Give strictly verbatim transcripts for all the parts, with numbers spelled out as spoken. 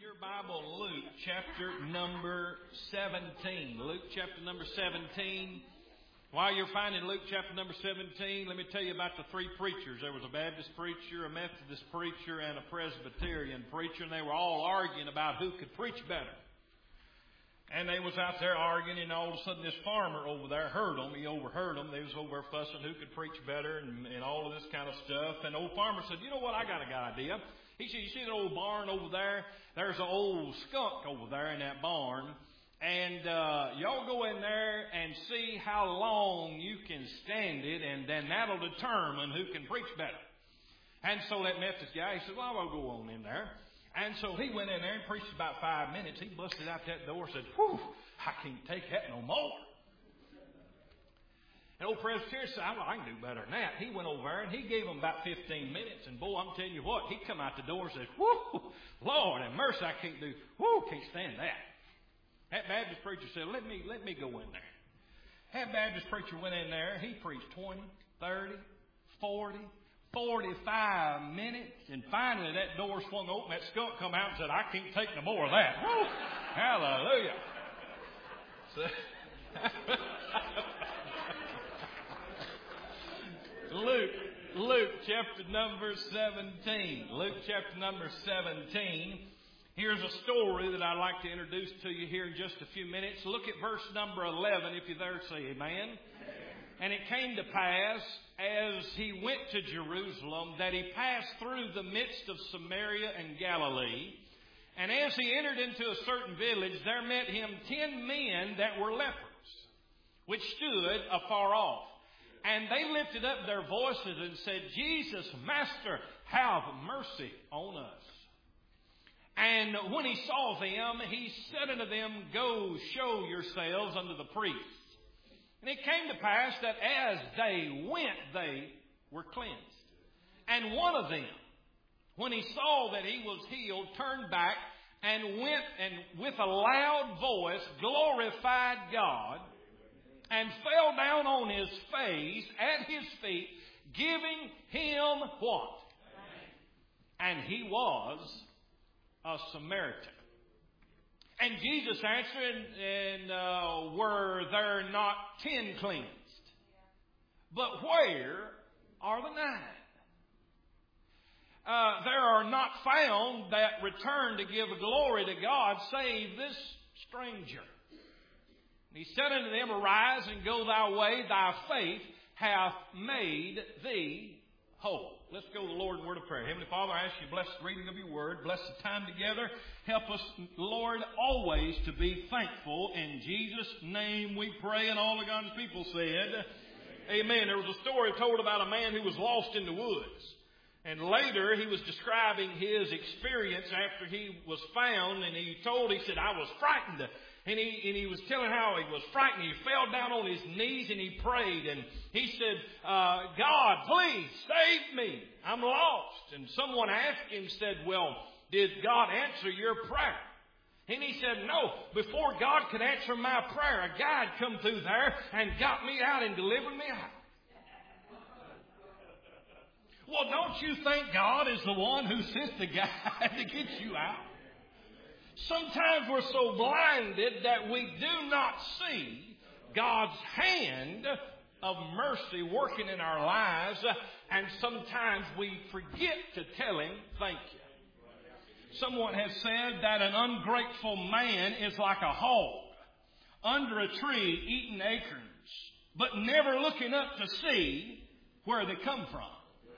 your Bible, Luke chapter number seventeen. Luke chapter number seventeen. While you're finding Luke chapter number seventeen, let me tell you about the three preachers. There was a Baptist preacher, a Methodist preacher, and a Presbyterian preacher, and they were all arguing about who could preach better. And they was out there arguing, and all of a sudden this farmer over there heard them. He overheard them. They was over there fussing who could preach better and, and all of this kind of stuff. And the old farmer said, you know what, I got a good idea. He said, you see that old barn over there? There's an old skunk over there in that barn. And uh, y'all go in there and see how long you can stand it, and then that'll determine who can preach better. And so that Methodist guy, he said, well, I'll go on in there. And so he went in there and preached about five minutes. He busted out that door and said, whew, I can't take that no more. And old Presbyterian said, well, I can do better than that. He went over there and he gave him about fifteen minutes. And boy, I'm telling you what, he come out the door and said, whew, Lord have mercy, I can't do, whew, can't stand that. That Baptist preacher said, let me, let me go in there. That Baptist preacher went in there. He preached twenty, thirty, forty, forty-five minutes. And finally that door swung open. That skunk come out and said, I can't take no more of that. Woo! Hallelujah. So, Luke, Luke chapter number seventeen. Luke chapter number seventeen. Here's a story that I'd like to introduce to you here in just a few minutes. Look at verse number eleven, if you're there, say amen. Amen. And it came to pass, as he went to Jerusalem, that he passed through the midst of Samaria and Galilee. And as he entered into a certain village, there met him ten men that were lepers, which stood afar off. And they lifted up their voices and said, Jesus, Master, have mercy on us. And when he saw them, he said unto them, go show yourselves unto the priests. And it came to pass that as they went, they were cleansed. And one of them, when he saw that he was healed, turned back and went and with a loud voice glorified God, and fell down on his face at his feet, giving him what? And he was a Samaritan. And Jesus answered, and uh, were there not ten cleansed? But where are the nine? Uh, there are not found that return to give glory to God, save this stranger. And he said unto them, arise and go thy way, thy faith hath made thee whole. Let's go to the Lord in word of prayer. Heavenly Father, I ask you to bless the reading of your word. Bless the time together. Help us, Lord, always to be thankful. In Jesus' name we pray. And all of God's people said, amen. Amen. There was a story told about a man who was lost in the woods. And later he was describing his experience after he was found. And he told, he said, I was frightened. And he, and he was telling how he was frightened. He fell down on his knees and he prayed. And he said, uh, God, please save me. I'm lost. And someone asked him, said, well, did God answer your prayer? And he said, no. Before God could answer my prayer, a guide come through there and got me out and delivered me out. Well, don't you think God is the one who sent the guide to get you out? Sometimes we're so blinded that we do not see God's hand of mercy working in our lives, and sometimes we forget to tell Him thank you. Someone has said that an ungrateful man is like a hog under a tree eating acorns, but never looking up to see where they come from.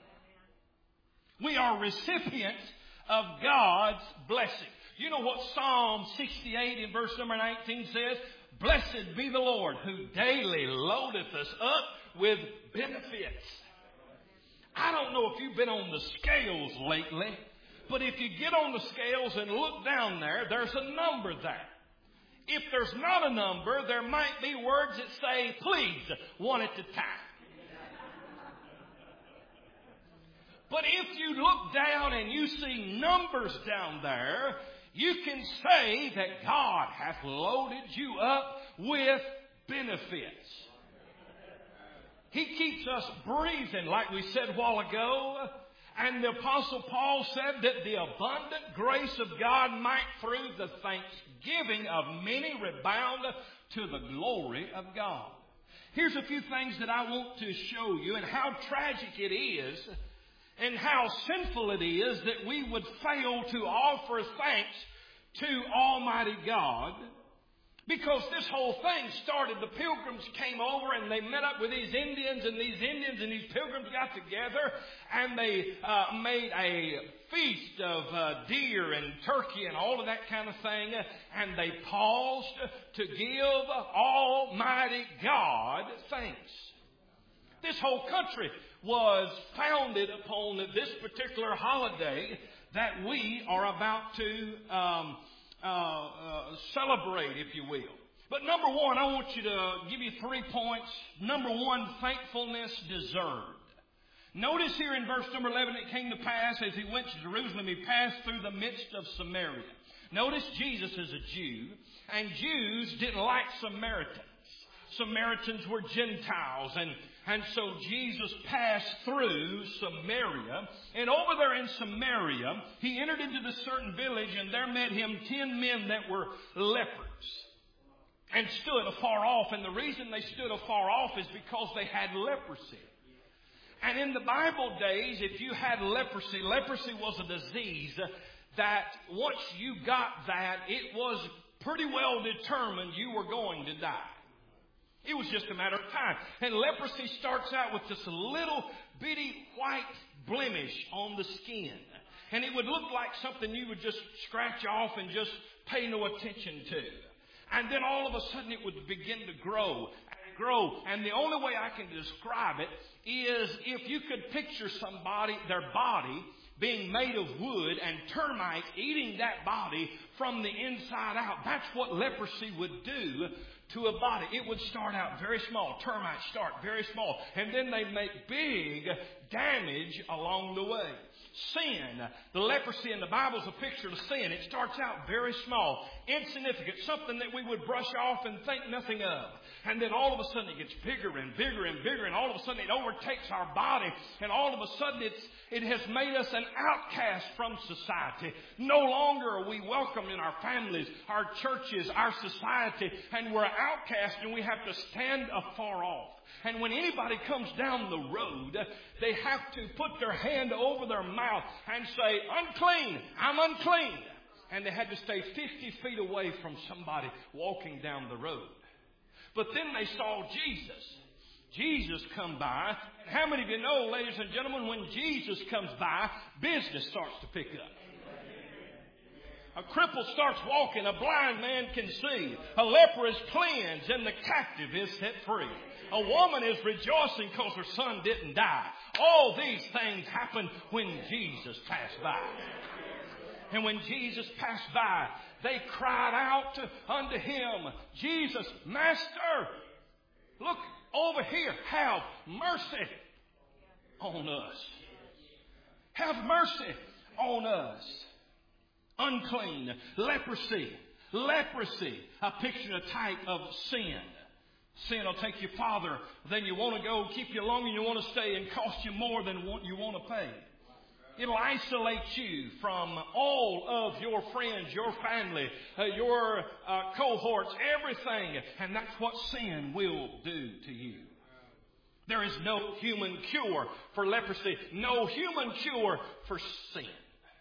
We are recipients of God's blessing. You know what Psalm sixty-eight in verse number nineteen says? Blessed be the Lord who daily loadeth us up with benefits. I don't know if you've been on the scales lately, but if you get on the scales and look down there, there's a number there. If there's not a number, there might be words that say, please, one at a time. But if you look down and you see numbers down there, you can say that God hath loaded you up with benefits. He keeps us breathing, like we said a while ago. And the Apostle Paul said that the abundant grace of God might through the thanksgiving of many rebound to the glory of God. Here's a few things that I want to show you and how tragic it is and how sinful it is that we would fail to offer thanks to Almighty God. Because this whole thing started, the pilgrims came over and they met up with these Indians, and these Indians and these pilgrims got together and they uh, made a feast of uh, deer and turkey and all of that kind of thing. And they paused to give Almighty God thanks. This whole country was founded upon this particular holiday that we are about to um Uh, uh, celebrate, if you will. But number one, I want you to give you three points. Number one, thankfulness deserved. Notice here in verse number eleven, it came to pass as he went to Jerusalem, he passed through the midst of Samaria. Notice Jesus is a Jew, and Jews didn't like Samaritans. Samaritans were Gentiles, and And so Jesus passed through Samaria. And over there in Samaria, he entered into this certain village, and there met him ten men that were lepers and stood afar off. And the reason they stood afar off is because they had leprosy. And in the Bible days, if you had leprosy, leprosy was a disease that once you got that, it was pretty well determined you were going to die. It was just a matter of time. And leprosy starts out with just a little bitty white blemish on the skin. And it would look like something you would just scratch off and just pay no attention to. And then all of a sudden it would begin to grow and grow. And the only way I can describe it is if you could picture somebody, their body being made of wood and termites eating that body from the inside out. That's what leprosy would do to a body. It would start out very small. Termites start very small. And then they make big damage along the way. Sin. The leprosy in the Bible is a picture of sin. It starts out very small, insignificant, something that we would brush off and think nothing of. And then all of a sudden it gets bigger and bigger and bigger, and all of a sudden it overtakes our body, and all of a sudden it's, it has made us an outcast from society. No longer are we welcome in our families, our churches, our society, and we're outcast, and we have to stand afar off. And when anybody comes down the road, they have to put their hand over their mouth and say, unclean, I'm unclean. And they had to stay fifty feet away from somebody walking down the road. But then they saw Jesus. Jesus come by. How many of you know, ladies and gentlemen, when Jesus comes by, business starts to pick up. A cripple starts walking. A blind man can see. A leper is cleansed, and the captive is set free. A woman is rejoicing because her son didn't die. All these things happen when Jesus passed by. And when Jesus passed by, they cried out unto him, Jesus, Master, look over here. Have mercy on us. Have mercy on us. Unclean, leprosy, leprosy, a picture, a type of sin. Sin will take you farther than you want to go, keep you longer than you want to stay, and cost you more than what you want to pay. It'll isolate you from all of your friends, your family, uh, your uh, cohorts, everything. And that's what sin will do to you. There is no human cure for leprosy, no human cure for sin.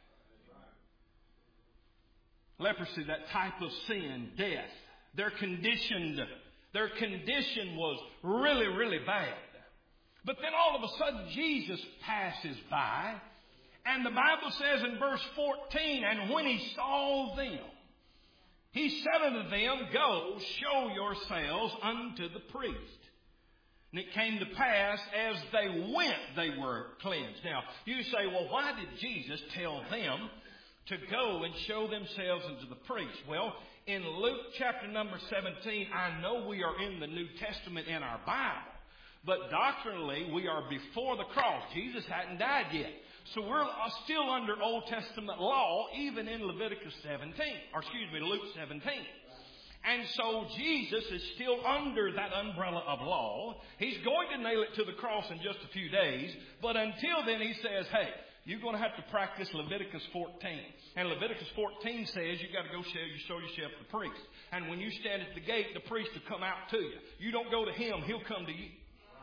Leprosy, that type of sin, death. They're conditioned. Their condition was really, really bad. But then all of a sudden Jesus passes by. And the Bible says in verse fourteen, and when he saw them, he said unto them, go, show yourselves unto the priest. And it came to pass, as they went, they were cleansed. Now, you say, well, why did Jesus tell them to go and show themselves unto the priest? Well, in Luke chapter number seventeen, I know we are in the New Testament in our Bible, but doctrinally we are before the cross. Jesus hadn't died yet. So we're still under Old Testament law, even in Leviticus seventeen, or excuse me, Luke seventeen. And so Jesus is still under that umbrella of law. He's going to nail it to the cross in just a few days. But until then, he says, hey, you're going to have to practice Leviticus fourteen. And Leviticus fourteen says you've got to go show, you show yourself the priest. And when you stand at the gate, the priest will come out to you. You don't go to him, he'll come to you.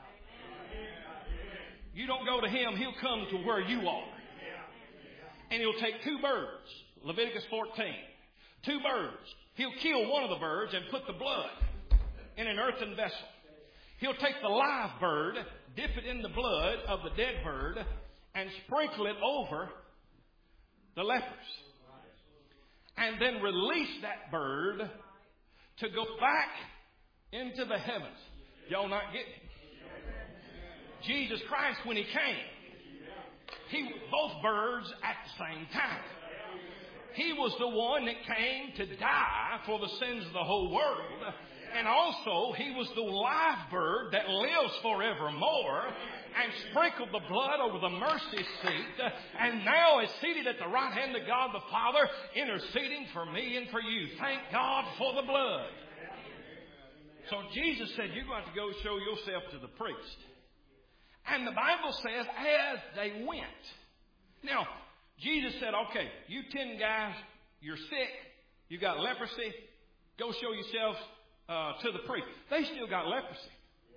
You don't go to him, he'll come to where you are. And he'll take two birds, Leviticus fourteen. Two birds. He'll kill one of the birds and put the blood in an earthen vessel. He'll take the live bird, dip it in the blood of the dead bird, and sprinkle it over the lepers. And then release that bird to go back into the heavens. Y'all not getting it? Jesus Christ, when He came, He both birds at the same time. He was the one that came to die for the sins of the whole world. And also, He was the live bird that lives forevermore and sprinkled the blood over the mercy seat and now is seated at the right hand of God the Father, interceding for me and for you. Thank God for the blood. So Jesus said, you're going to go show yourself to the priest. And the Bible says, as they went. Now, Jesus said, okay, you ten guys, you're sick, you got leprosy, go show yourselves uh, to the priest. They still got leprosy.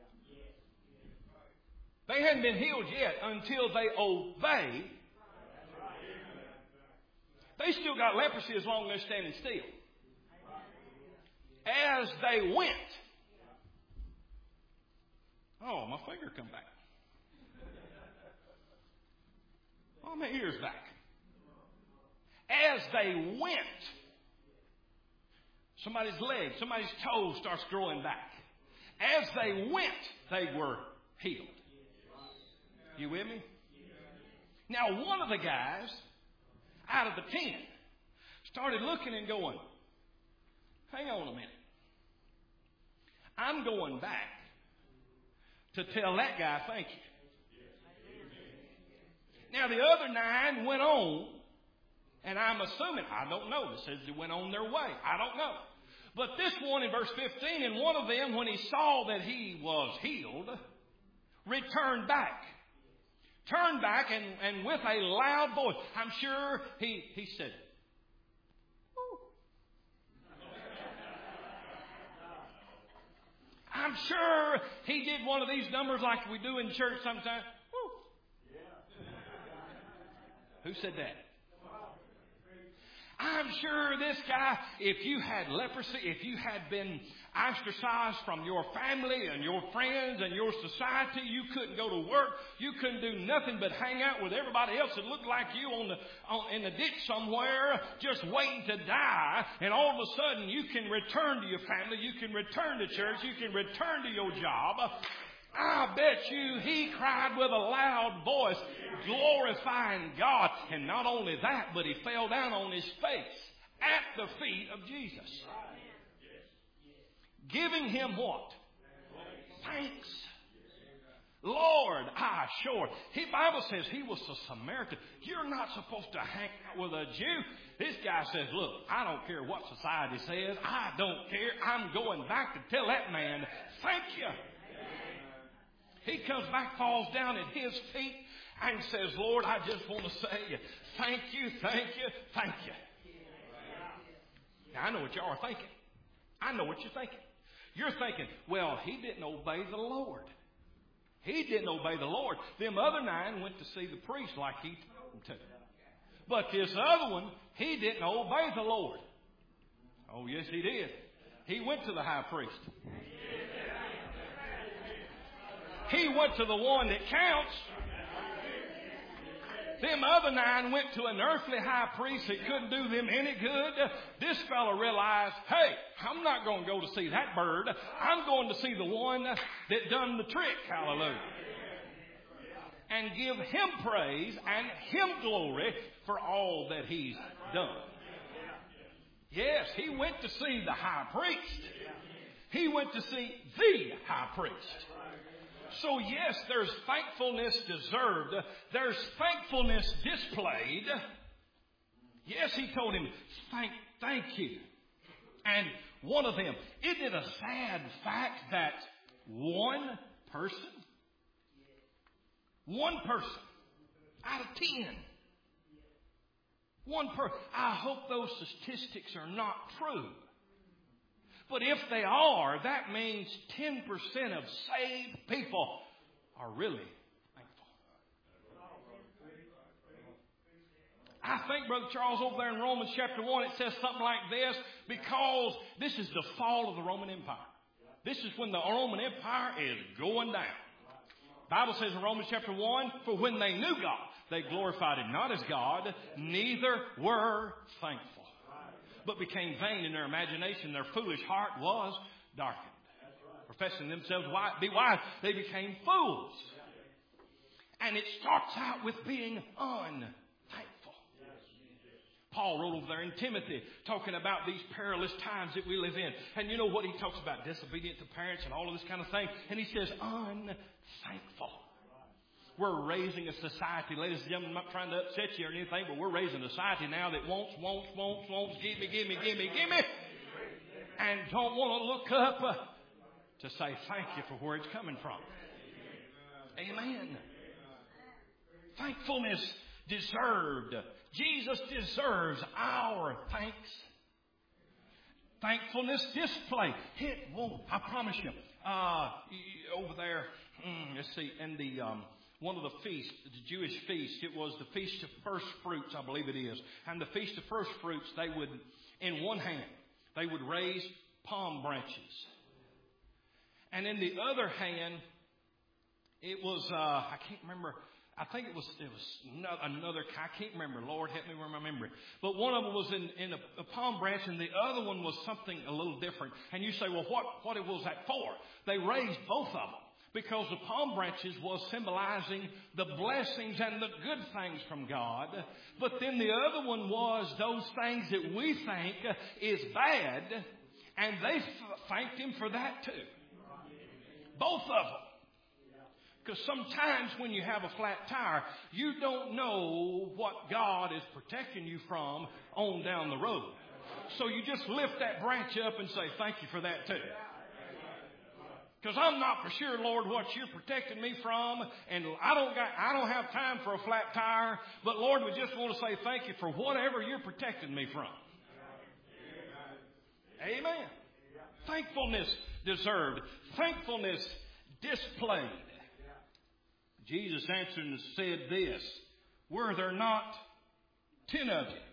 They hadn't been healed yet until they obeyed. They still got leprosy as long as they're standing still. As they went. Oh, my finger come back. Oh, my ear's back. As they went, somebody's leg, somebody's toe starts growing back. As they went, they were healed. You with me? Now, one of the guys out of the ten started looking and going, hang on a minute. I'm going back to tell that guy thank you. Now, the other nine went on, and I'm assuming, I don't know, it says they went on their way. I don't know. But this one in verse fifteen, and one of them, when he saw that he was healed, returned back. Turned back and, and with a loud voice. I'm sure he, he said, Woo. I'm sure he did one of these numbers like we do in church sometimes. Woo. Who said that? I'm sure this guy, if you had leprosy, if you had been ostracized from your family and your friends and your society, you couldn't go to work, you couldn't do nothing but hang out with everybody else that looked like you on the on, in the ditch somewhere, just waiting to die, and all of a sudden you can return to your family, you can return to church, you can return to your job. I bet you he cried with a loud voice, glorifying God. And not only that, but he fell down on his face at the feet of Jesus. Giving him what? Thanks. Lord, I sure. The Bible says he was a Samaritan. You're not supposed to hang out with a Jew. This guy says, look, I don't care what society says. I don't care. I'm going back to tell that man, thank you. He comes back, falls down at his feet, and says, Lord, I just want to say thank you, thank you, thank you. Now, I know what you are thinking. I know what you're thinking. You're thinking, well, he didn't obey the Lord. He didn't obey the Lord. Them other nine went to see the priest like he told them to. But this other one, he didn't obey the Lord. Oh, yes, he did. He went to the high priest. He went to the one that counts. Them other nine went to an earthly high priest that couldn't do them any good. This fellow realized, hey, I'm not going to go to see that bird. I'm going to see the one that done the trick. Hallelujah. And give him praise and him glory for all that he's done. Yes, he went to see the high priest. He went to see the high priest. So yes, there's thankfulness deserved. There's thankfulness displayed. Yes, he told him, thank, thank you. And one of them, isn't it a sad fact that one person, one person out of ten One per. I hope those statistics are not true. But if they are, that means ten percent of saved people are really thankful. I think, Brother Charles, over there in Romans chapter one, it says something like this, because this is the fall of the Roman Empire. This is when the Roman Empire is going down. The Bible says in Romans chapter one, for when they knew God, they glorified Him not as God, neither were thankful, but became vain in their imagination. Their foolish heart was darkened. Professing themselves be wise, they became fools. And it starts out with being unthankful. Paul wrote over there in Timothy, talking about these perilous times that we live in. And you know what he talks about? Disobedient to parents and all of this kind of thing. And he says, unthankful. We're raising a society, ladies and gentlemen, I'm not trying to upset you or anything, but we're raising a society now that wants, wants, wants, wants, give me, give me, give me, give me. And don't want to look up uh, to say thank you for where it's coming from. Amen. Thankfulness deserved. Jesus deserves our thanks. Thankfulness displayed. It won't, I promise you. Uh, over there, mm, let's see, in the um, one of the feasts, the Jewish feast, it was the Feast of First Fruits, I believe it is. And the Feast of First Fruits, they would, in one hand, they would raise palm branches. And in the other hand, it was, uh, I can't remember, I think it was it was another, I can't remember. Lord, help me remember it. But one of them was in, in a, a palm branch, and the other one was something a little different. And you say, well, what, what was that for? They raised both of them because the palm branches was symbolizing the blessings and the good things from God. But then the other one was those things that we think is bad, and they f- thanked Him for that too. Both of them. Because sometimes when you have a flat tire, you don't know what God is protecting you from on down the road. So you just lift that branch up and say, thank you for that too. Because I'm not for sure, Lord, what you're protecting me from. And I don't got, I don't have time for a flat tire. But Lord, we just want to say thank you for whatever you're protecting me from. Amen. Thankfulness deserved. Thankfulness displayed. Jesus answered and said this, were there not ten of you?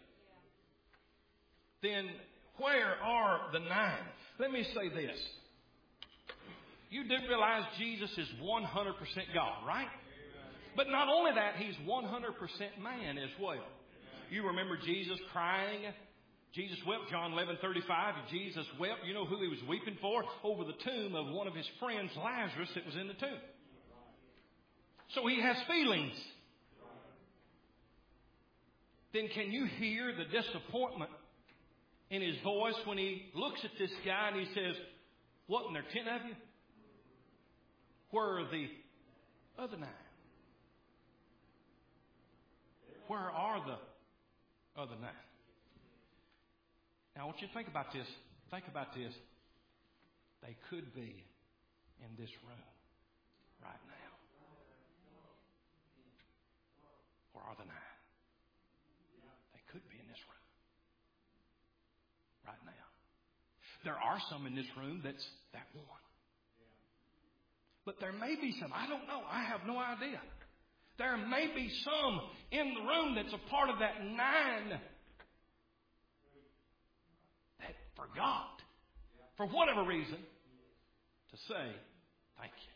Then where are the nine? Let me say this. You do realize Jesus is one hundred percent God, right? But not only that, He's one hundred percent man as well. You remember Jesus crying. Jesus wept, John eleven thirty-five. Jesus wept. You know who He was weeping for? Over the tomb of one of His friends, Lazarus, that was in the tomb. So He has feelings. Then can you hear the disappointment in His voice when He looks at this guy and He says, what, and there are ten of you? Where are the other nine? Where are the other nine? Now I want you to think about this. Think about this. They could be in this room right now. Where are the nine? They could be in this room right now. There are some in this room that's that one. But there may be some. I don't know. I have no idea. There may be some in the room that's a part of that nine that forgot, for whatever reason, to say thank you.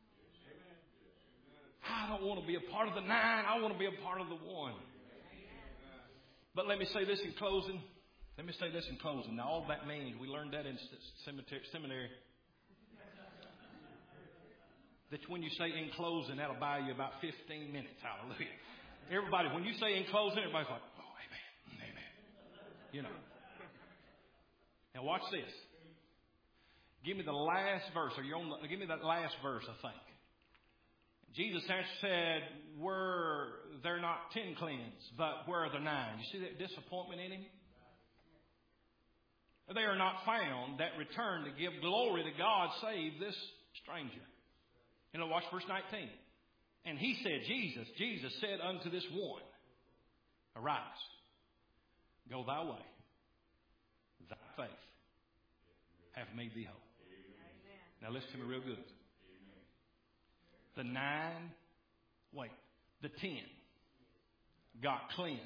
I don't want to be a part of the nine. I want to be a part of the one. But let me say this in closing. Let me say this in closing. Now, all that means, we learned that in seminary. That when you say in closing, that'll buy you about fifteen minutes. Hallelujah. Everybody, when you say in closing, everybody's like, oh, amen, amen. You know. Now, watch this. Give me the last verse. Or you're on the, give me that last verse, I think. Jesus said, were there not ten cleansed, but where are the nine? You see that disappointment in Him? They are not found that return to give glory to God save this stranger. You know, watch verse nineteen. And He said, Jesus, Jesus said unto this one, arise, Go thy way. Thy faith hath made thee whole. Now listen to me real good. The nine, wait, the ten got cleansed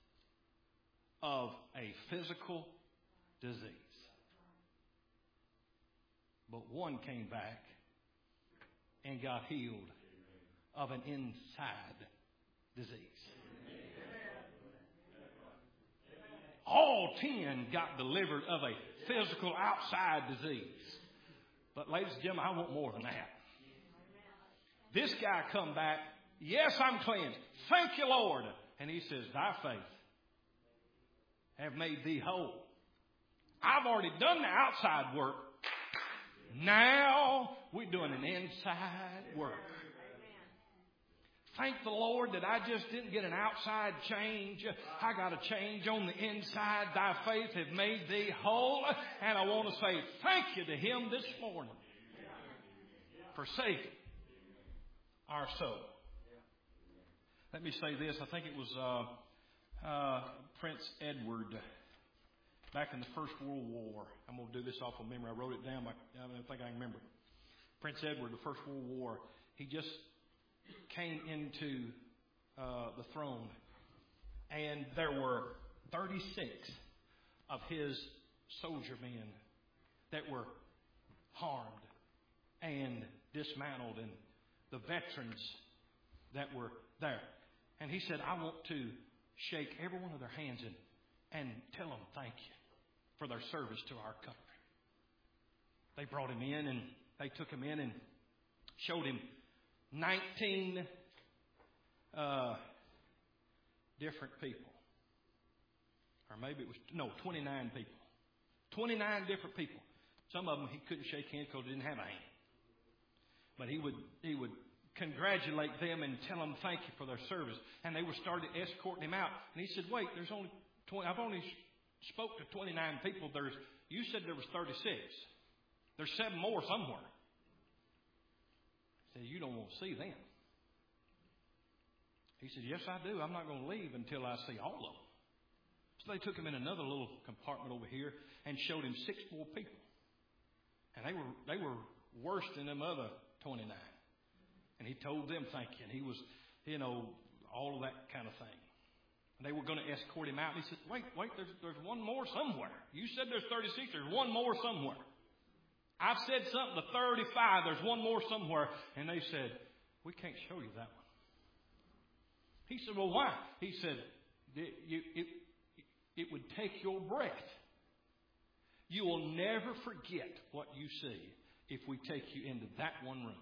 of a physical disease. But one came back and got healed of an inside disease. All ten got delivered of a physical outside disease. But ladies and gentlemen, I want more than that. This guy come back, yes, I'm cleansed. Thank you, Lord. And he says, thy faith have made thee whole. I've already done the outside work. Now we're doing an inside work. Thank the Lord that I just didn't get an outside change. I got a change on the inside. Thy faith have made thee whole. And I want to say thank you to Him this morning for saving our soul. Let me say this. I think it was uh, uh, Prince Edward back in the First World War. I'm going to do this off of memory. I wrote it down. I, I don't think I can remember. Prince Edward, the First World War, he just came into uh, the throne, and there were thirty-six of his soldier men that were harmed and dismantled, and the veterans that were there. And he said, I want to shake every one of their hands and, and tell them thank you for their service to our country. They brought him in, and they took him in and showed him nineteen uh, different people. Or maybe it was, no, twenty-nine people. twenty-nine different people. Some of them he couldn't shake hands because he didn't have a hand. But he would he would congratulate them and tell them thank you for their service. And they were started escorting him out. And he said, wait, there's only twenty. I've only spoke to twenty-nine people. There's you said there was thirty-six. There's seven more somewhere. He said, you don't want to see them. He said, yes, I do. I'm not going to leave until I see all of them. So they took him in another little compartment over here and showed him six more people. And they were they were worse than them other twenty-nine. And he told them thank you. And he was, you know, all of that kind of thing. And they were going to escort him out. And he said, wait, wait, there's, there's one more somewhere. You said there's thirty-six. There's one more somewhere. I've said something to thirty-five. There's one more somewhere. And they said, we can't show you that one. He said, well, why? He said, it, it, it would take your breath. You will never forget what you see if we take you into that one room.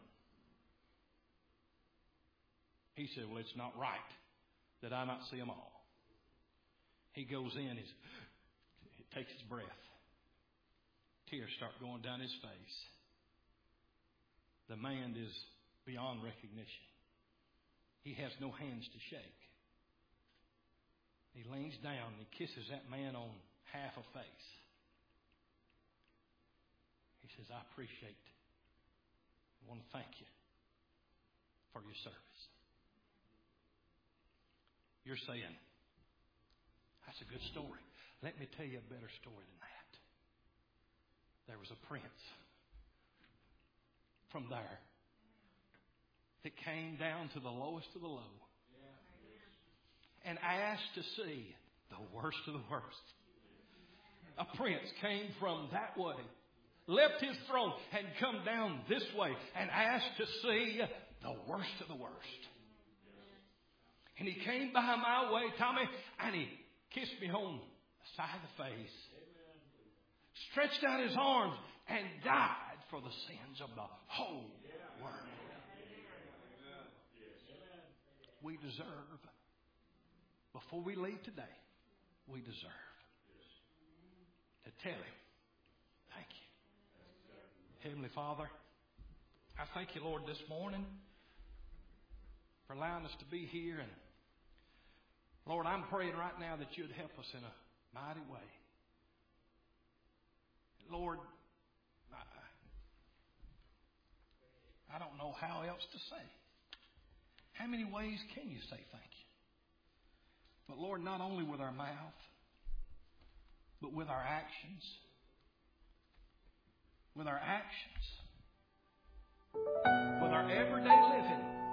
He said, well, it's not right that I not see them all. He goes in, he takes his breath. Tears start going down his face. The man is beyond recognition. He has no hands to shake. He leans down and he kisses that man on half a face. He says, I appreciate it. I want to thank you for your service. You're saying, that's a good story. Let me tell you a better story than that. There was a prince from there that came down to the lowest of the low and asked to see the worst of the worst. A prince came from that way, left his throne and come down this way and asked to see the worst of the worst. And he came by my way, Tommy, and he kissed me on the side of the face, stretched out his arms, and died for the sins of the whole world. We deserve, before we leave today, we deserve to tell him, thank you. Heavenly Father, I thank you, Lord, this morning for allowing us to be here. And Lord, I'm praying right now that you'd help us in a mighty way. Lord, I, I don't know how else to say. How many ways can you say thank you? But Lord, not only with our mouth, but with our actions. With our actions. With our everyday living.